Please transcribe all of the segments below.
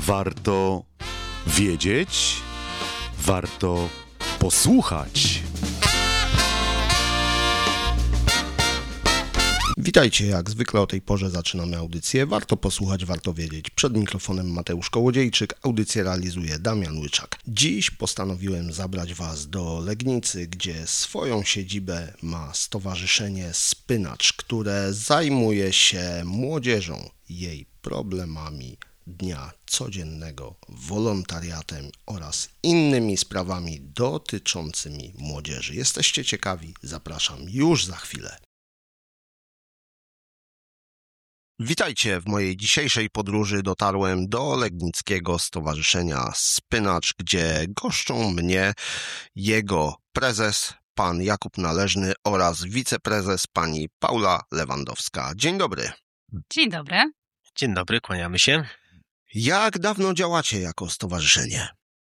Warto wiedzieć, warto posłuchać. Witajcie, jak zwykle o tej porze zaczynamy audycję. Warto posłuchać, warto wiedzieć. Przed mikrofonem Mateusz Kołodziejczyk, audycję realizuje Damian Łyczak. Dziś postanowiłem zabrać Was do Legnicy, gdzie swoją siedzibę ma stowarzyszenie Spynacz, które zajmuje się młodzieżą, jej problemami dnia codziennego, wolontariatem oraz innymi sprawami dotyczącymi młodzieży. Jesteście ciekawi? Zapraszam już za chwilę. Witajcie, w mojej dzisiejszej podróży dotarłem do Legnickiego Stowarzyszenia Spynacz, gdzie goszczą mnie jego prezes, pan Jakub Należny oraz wiceprezes pani Paula Lewandowska. Dzień dobry. Dzień dobry. Dzień dobry, kłaniamy się. Jak dawno działacie jako stowarzyszenie?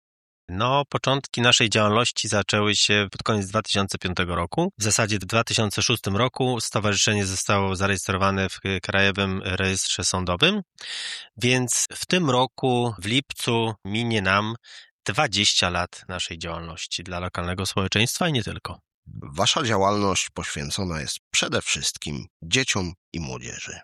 Początki naszej działalności zaczęły się pod koniec 2005 roku. W zasadzie w 2006 roku stowarzyszenie zostało zarejestrowane w Krajowym Rejestrze Sądowym, więc w tym roku, w lipcu, minie nam 20 lat naszej działalności dla lokalnego społeczeństwa i nie tylko. Wasza działalność poświęcona jest przede wszystkim dzieciom i młodzieży.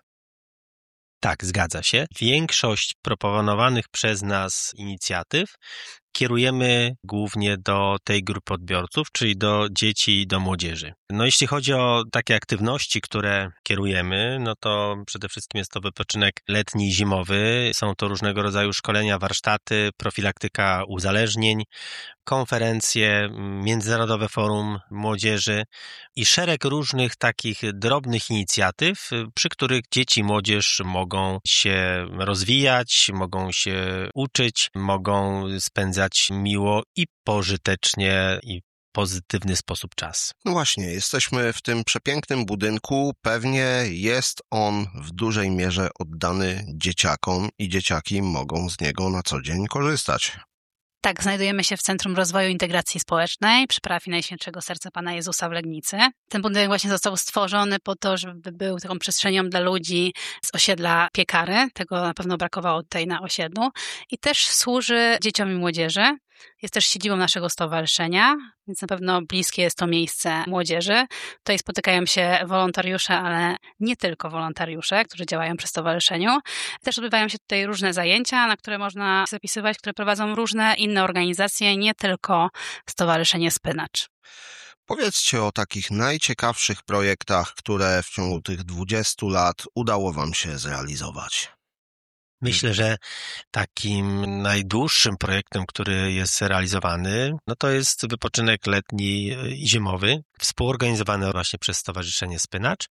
Tak, zgadza się. Większość proponowanych przez nas inicjatyw kierujemy głównie do tej grupy odbiorców, czyli do dzieci i do młodzieży. Jeśli chodzi o takie aktywności, które kierujemy, to przede wszystkim jest to wypoczynek letni i zimowy. Są to różnego rodzaju szkolenia, warsztaty, profilaktyka uzależnień, konferencje, Międzynarodowe Forum Młodzieży i szereg różnych takich drobnych inicjatyw, przy których dzieci i młodzież mogą się rozwijać, mogą się uczyć, mogą spędzać miło i pożytecznie i pozytywny sposób czas. No właśnie, jesteśmy w tym przepięknym budynku. Pewnie jest on w dużej mierze oddany dzieciakom i dzieciaki mogą z niego na co dzień korzystać. Tak, znajdujemy się w Centrum Rozwoju Integracji Społecznej przy parafii Najświętszego Serca Pana Jezusa w Legnicy. Ten budynek właśnie został stworzony po to, żeby był taką przestrzenią dla ludzi z osiedla Piekary. Tego na pewno brakowało tutaj na osiedlu. I też służy dzieciom i młodzieży. Jest też siedzibą naszego stowarzyszenia, więc na pewno bliskie jest to miejsce młodzieży. Tutaj spotykają się wolontariusze, ale nie tylko wolontariusze, którzy działają przy stowarzyszeniu. Też odbywają się tutaj różne zajęcia, na które można zapisywać, które prowadzą różne inne organizacje, nie tylko Stowarzyszenie Spynacz. Powiedzcie o takich najciekawszych projektach, które w ciągu tych 20 lat udało Wam się zrealizować. Myślę, że takim najdłuższym projektem, który jest realizowany, to jest wypoczynek letni i zimowy, współorganizowany właśnie przez Stowarzyszenie Spynacz.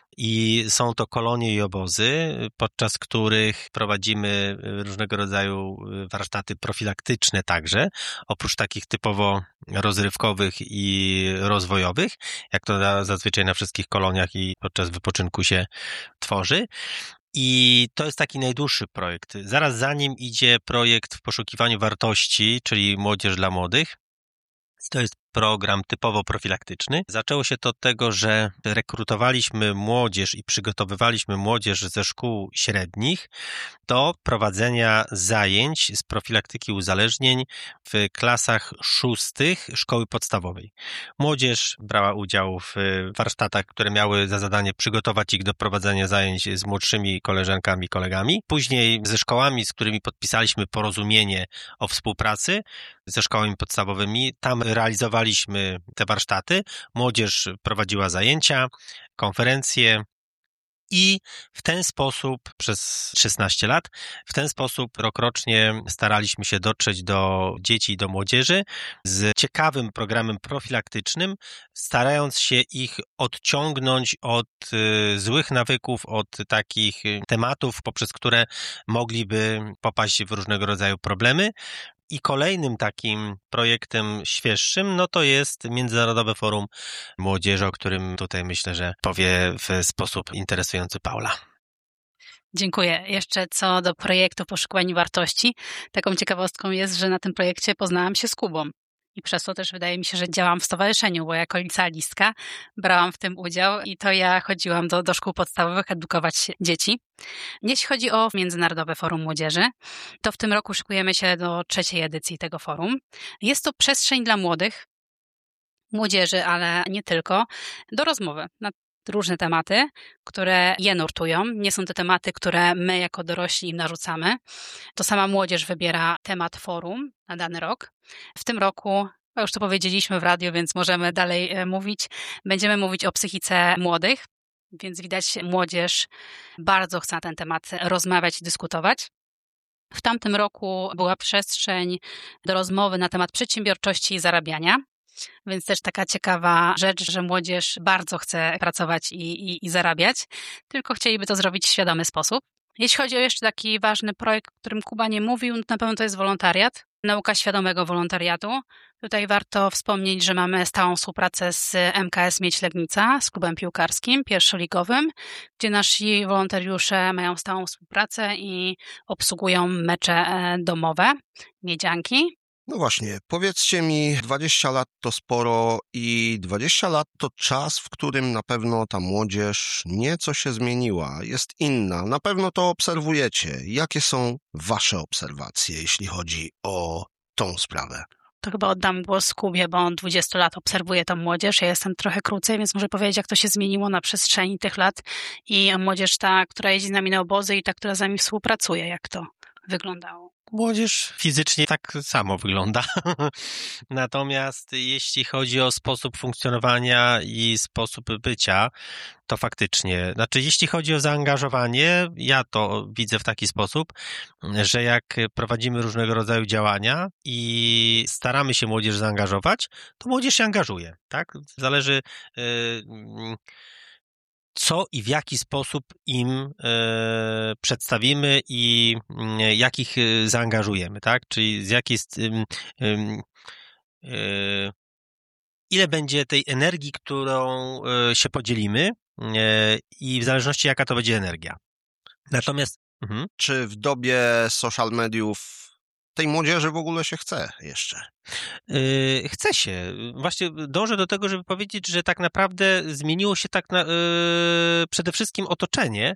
I są to kolonie i obozy, podczas których prowadzimy różnego rodzaju warsztaty profilaktyczne także, oprócz takich typowo rozrywkowych i rozwojowych, jak to zazwyczaj na wszystkich koloniach i podczas wypoczynku się tworzy. I to jest taki najdłuższy projekt. Zaraz za nim idzie projekt w poszukiwaniu wartości, czyli Młodzież dla Młodych. To jest program typowo profilaktyczny. Zaczęło się to od tego, że rekrutowaliśmy młodzież i przygotowywaliśmy młodzież ze szkół średnich do prowadzenia zajęć z profilaktyki uzależnień w klasach 6 szkoły podstawowej. Młodzież brała udział w warsztatach, które miały za zadanie przygotować ich do prowadzenia zajęć z młodszymi koleżankami i kolegami. Później ze szkołami, z którymi podpisaliśmy porozumienie o współpracy, ze szkołami podstawowymi, tam realizowaliśmy te warsztaty, młodzież prowadziła zajęcia, konferencje i w ten sposób przez 16 lat, w ten sposób rokrocznie staraliśmy się dotrzeć do dzieci i do młodzieży z ciekawym programem profilaktycznym, starając się ich odciągnąć od złych nawyków, od takich tematów, poprzez które mogliby popaść w różnego rodzaju problemy. I kolejnym takim projektem świeższym, to jest Międzynarodowe Forum Młodzieży, o którym tutaj myślę, że powie w sposób interesujący Paula. Dziękuję. Jeszcze co do projektu Poszukiwania Wartości, taką ciekawostką jest, że na tym projekcie poznałam się z Kubą. I przez to też wydaje mi się, że działam w stowarzyszeniu, bo jako licealistka brałam w tym udział i to ja chodziłam do szkół podstawowych edukować dzieci. Jeśli chodzi o Międzynarodowe Forum Młodzieży, to w tym roku szykujemy się do 3. edycji tego forum. Jest to przestrzeń dla młodzieży, ale nie tylko, do rozmowy na różne tematy, które je nurtują. Nie są to tematy, które my jako dorośli im narzucamy. To sama młodzież wybiera temat forum na dany rok. W tym roku, już to powiedzieliśmy w radiu, więc możemy dalej mówić, będziemy mówić o psychice młodych, więc widać, młodzież bardzo chce na ten temat rozmawiać i dyskutować. W tamtym roku była przestrzeń do rozmowy na temat przedsiębiorczości i zarabiania. Więc też taka ciekawa rzecz, że młodzież bardzo chce pracować i zarabiać, tylko chcieliby to zrobić w świadomy sposób. Jeśli chodzi o jeszcze taki ważny projekt, o którym Kuba nie mówił, no to na pewno to jest wolontariat, nauka świadomego wolontariatu. Tutaj warto wspomnieć, że mamy stałą współpracę z MKS Miedź Legnica, z klubem piłkarskim pierwszoligowym, gdzie nasi wolontariusze mają stałą współpracę i obsługują mecze domowe, miedzianki. No właśnie, powiedzcie mi, 20 lat to sporo i 20 lat to czas, w którym na pewno ta młodzież nieco się zmieniła, jest inna. Na pewno to obserwujecie. Jakie są wasze obserwacje, jeśli chodzi o tą sprawę? To chyba oddam głos Kubie, bo on 20 lat obserwuje tą młodzież. Ja jestem trochę krócej, więc może powiedzieć, jak to się zmieniło na przestrzeni tych lat i młodzież ta, która jeździ z nami na obozy i ta, która z nami współpracuje, jak to wyglądało. Młodzież fizycznie tak samo wygląda. Natomiast jeśli chodzi o sposób funkcjonowania i sposób bycia, to faktycznie, jeśli chodzi o zaangażowanie, ja to widzę w taki sposób, że jak prowadzimy różnego rodzaju działania i staramy się młodzież zaangażować, to młodzież się angażuje, tak? Zależy co i w jaki sposób im przedstawimy i jak ich zaangażujemy, tak? Czyli z jakiej ile będzie tej energii, którą się podzielimy i w zależności jaka to będzie energia. Natomiast Czy w dobie social mediów tej młodzieży w ogóle się chce jeszcze? Chce się. Właśnie dążę do tego, żeby powiedzieć, że tak naprawdę zmieniło się przede wszystkim otoczenie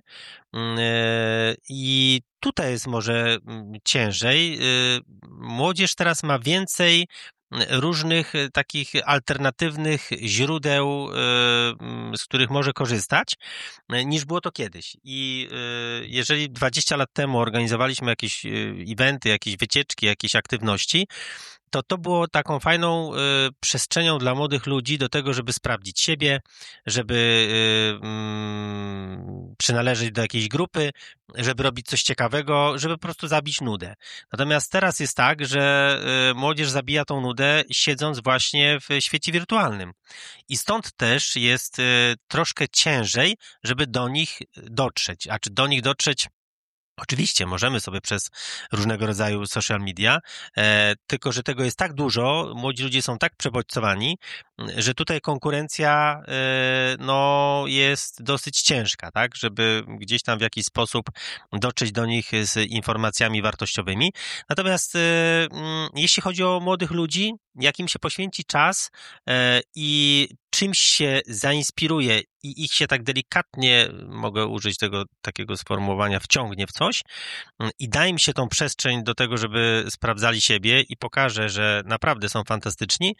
i tutaj jest może ciężej. Młodzież teraz ma więcej różnych takich alternatywnych źródeł, z których może korzystać, niż było to kiedyś. I jeżeli 20 lat temu organizowaliśmy jakieś eventy, jakieś wycieczki, jakieś aktywności, to było taką fajną przestrzenią dla młodych ludzi do tego, żeby sprawdzić siebie, żeby przynależeć do jakiejś grupy, żeby robić coś ciekawego, żeby po prostu zabić nudę. Natomiast teraz jest tak, że młodzież zabija tą nudę siedząc właśnie w świecie wirtualnym. I stąd też jest troszkę ciężej, żeby do nich dotrzeć. A czy do nich dotrzeć? Oczywiście możemy sobie przez różnego rodzaju social media, tylko że tego jest tak dużo, młodzi ludzie są tak przebodźcowani, że tutaj konkurencja jest dosyć ciężka, tak, żeby gdzieś tam w jakiś sposób dotrzeć do nich z informacjami wartościowymi. Natomiast jeśli chodzi o młodych ludzi, jak im się poświęci czas i czymś się zainspiruje i ich się tak delikatnie, mogę użyć tego takiego sformułowania, wciągnie w coś i da im się tą przestrzeń do tego, żeby sprawdzali siebie i pokaże, że naprawdę są fantastyczni,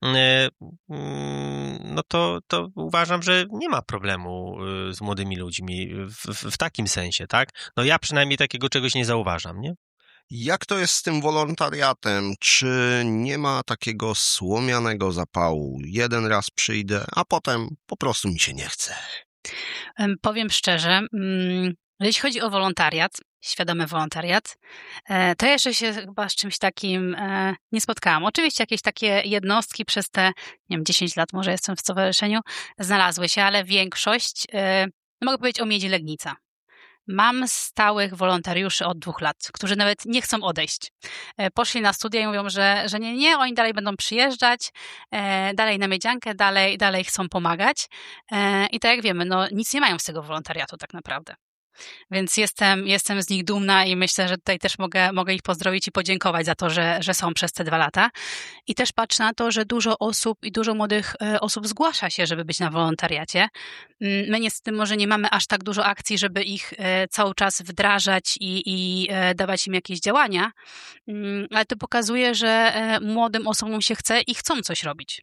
to uważam, że nie ma problemu z młodymi ludźmi w takim sensie, tak? No ja przynajmniej takiego czegoś nie zauważam, nie? Jak to jest z tym wolontariatem? Czy nie ma takiego słomianego zapału? Jeden raz przyjdę, a potem po prostu mi się nie chce. Powiem szczerze, jeśli chodzi o wolontariat, świadomy wolontariat, to jeszcze się chyba z czymś takim nie spotkałam. Oczywiście jakieś takie jednostki przez te, 10 lat może jestem w stowarzyszeniu, znalazły się, ale większość, mogę powiedzieć o Miedzi Legnica. Mam stałych wolontariuszy od 2 lat, którzy nawet nie chcą odejść. Poszli na studia i mówią, że nie, oni dalej będą przyjeżdżać, dalej na miedziankę, dalej chcą pomagać. I tak jak wiemy, nic nie mają z tego wolontariatu tak naprawdę. Więc jestem z nich dumna i myślę, że tutaj też mogę ich pozdrowić i podziękować za to, że są przez te 2 lata. I też patrzę na to, że dużo osób i dużo młodych osób zgłasza się, żeby być na wolontariacie. My niestety może nie mamy aż tak dużo akcji, żeby ich cały czas wdrażać i dawać im jakieś działania, ale to pokazuje, że młodym osobom się chce i chcą coś robić.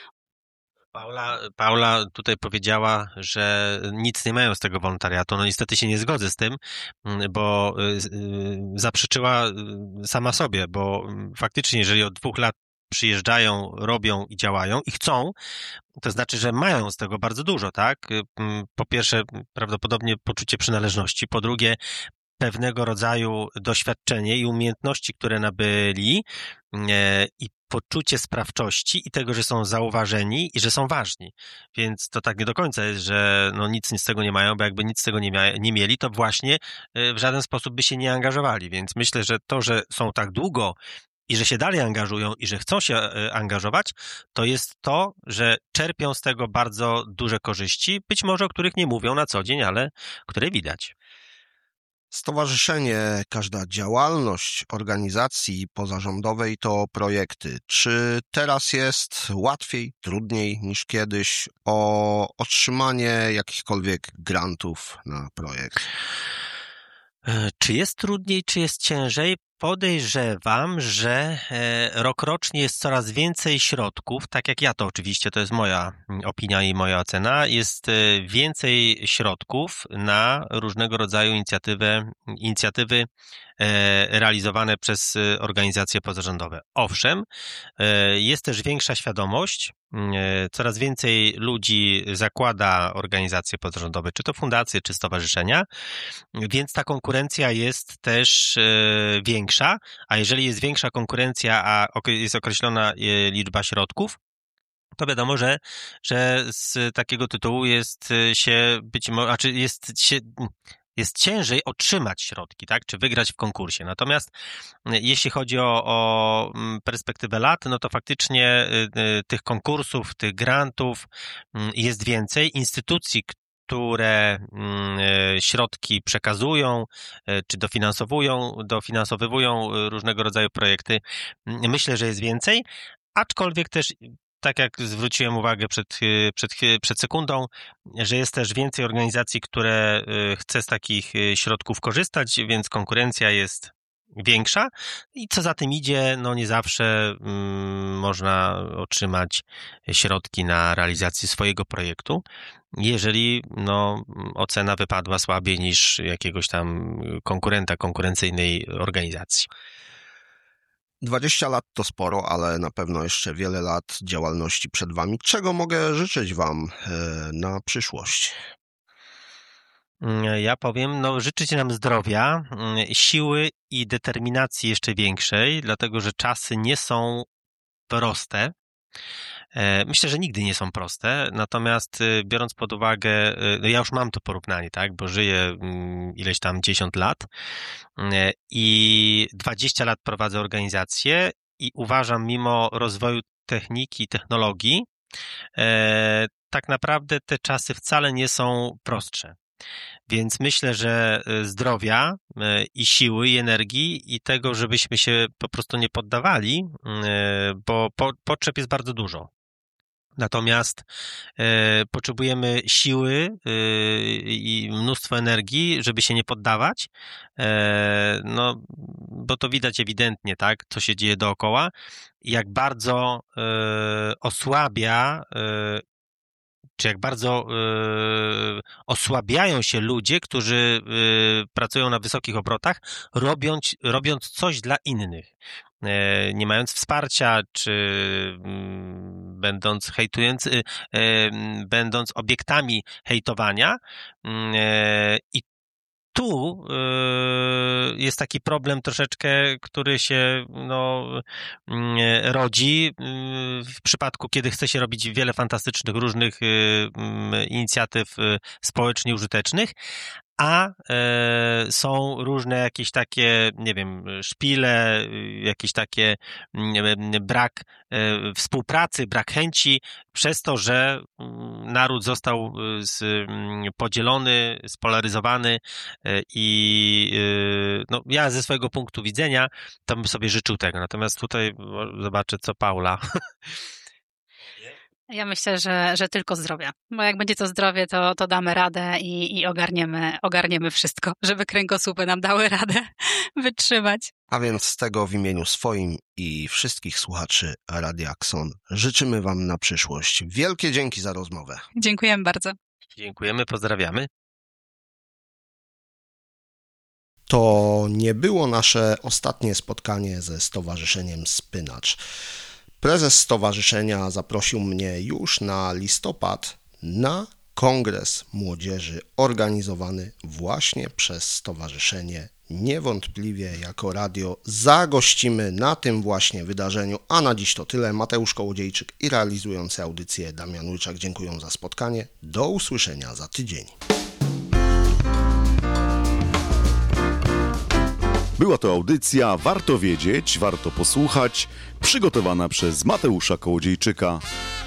Paula tutaj powiedziała, że nic nie mają z tego wolontariatu. No niestety się nie zgodzę z tym, bo zaprzeczyła sama sobie, bo faktycznie jeżeli od 2 lat przyjeżdżają, robią i działają i chcą, to znaczy, że mają z tego bardzo dużo, tak? Po pierwsze, prawdopodobnie poczucie przynależności, po drugie, pewnego rodzaju doświadczenie i umiejętności, które nabyli i poczucie sprawczości i tego, że są zauważeni i że są ważni. Więc to tak nie do końca jest, że no nic z tego nie mają, bo jakby nic z tego nie mieli, to właśnie w żaden sposób by się nie angażowali. Więc myślę, że to, że są tak długo i że się dalej angażują i że chcą się angażować, to jest to, że czerpią z tego bardzo duże korzyści, być może o których nie mówią na co dzień, ale które widać. Stowarzyszenie, każda działalność organizacji pozarządowej to projekty. Czy teraz jest łatwiej, trudniej niż kiedyś o otrzymanie jakichkolwiek grantów na projekt? Czy jest trudniej, czy jest ciężej? Podejrzewam, że rokrocznie jest coraz więcej środków, tak jak ja to oczywiście, to jest moja opinia i moja ocena, jest więcej środków na różnego rodzaju inicjatywy realizowane przez organizacje pozarządowe. Owszem, jest też większa świadomość, coraz więcej ludzi zakłada organizacje pozarządowe, czy to fundacje, czy stowarzyszenia, więc ta konkurencja jest też większa, a jeżeli jest większa konkurencja, a jest określona liczba środków, to wiadomo, że z takiego tytułu jest ciężej otrzymać środki, tak, czy wygrać w konkursie. Natomiast jeśli chodzi o perspektywę lat, no to faktycznie tych konkursów, tych grantów jest więcej. Instytucji, które środki przekazują, czy dofinansowywują różnego rodzaju projekty, myślę, że jest więcej, aczkolwiek też tak jak zwróciłem uwagę przed sekundą, że jest też więcej organizacji, które chce z takich środków korzystać, więc konkurencja jest większa i co za tym idzie, no nie zawsze można otrzymać środki na realizację swojego projektu, jeżeli ocena wypadła słabiej niż jakiegoś tam konkurencyjnej organizacji. 20 lat to sporo, ale na pewno jeszcze wiele lat działalności przed wami. Czego mogę życzyć wam na przyszłość? Ja powiem, życzyć nam zdrowia, siły i determinacji jeszcze większej, dlatego że czasy nie są proste. Myślę, że nigdy nie są proste, natomiast biorąc pod uwagę, ja już mam to porównanie, tak, bo żyję ileś tam 10 lat i 20 lat prowadzę organizację i uważam, mimo rozwoju techniki i technologii, tak naprawdę te czasy wcale nie są prostsze. Więc myślę, że zdrowia i siły i energii i tego, żebyśmy się po prostu nie poddawali, bo potrzeb jest bardzo dużo. Natomiast potrzebujemy siły i mnóstwo energii, żeby się nie poddawać, bo to widać ewidentnie, tak, co się dzieje dookoła, jak bardzo osłabia czy jak bardzo osłabiają się ludzie, którzy pracują na wysokich obrotach, robiąc coś dla innych. Nie mając wsparcia, czy będąc obiektami hejtowania. I tu jest taki problem troszeczkę, który się rodzi w przypadku, kiedy chce się robić wiele fantastycznych różnych inicjatyw społecznie użytecznych, a są różne jakieś takie, nie wiem, szpile, jakieś takie brak współpracy, brak chęci, przez to, że naród został podzielony, spolaryzowany i no, ja ze swojego punktu widzenia to bym sobie życzył tego. Natomiast tutaj zobaczę, co Paula. Ja myślę, że tylko zdrowia, bo jak będzie to zdrowie, to damy radę i ogarniemy wszystko, żeby kręgosłupy nam dały radę wytrzymać. A więc z tego w imieniu swoim i wszystkich słuchaczy Radia Axon życzymy Wam na przyszłość. Wielkie dzięki za rozmowę. Dziękujemy bardzo. Dziękujemy, pozdrawiamy. To nie było nasze ostatnie spotkanie ze Stowarzyszeniem Spynacz. Prezes stowarzyszenia zaprosił mnie już na listopad na kongres młodzieży organizowany właśnie przez stowarzyszenie. Niewątpliwie jako radio zagościmy na tym właśnie wydarzeniu, a na dziś to tyle. Mateusz Kołodziejczyk i realizujący audycję Damian Łyczak dziękuję za spotkanie. Do usłyszenia za tydzień. Była to audycja Warto wiedzieć, warto posłuchać, przygotowana przez Mateusza Kołodziejczyka.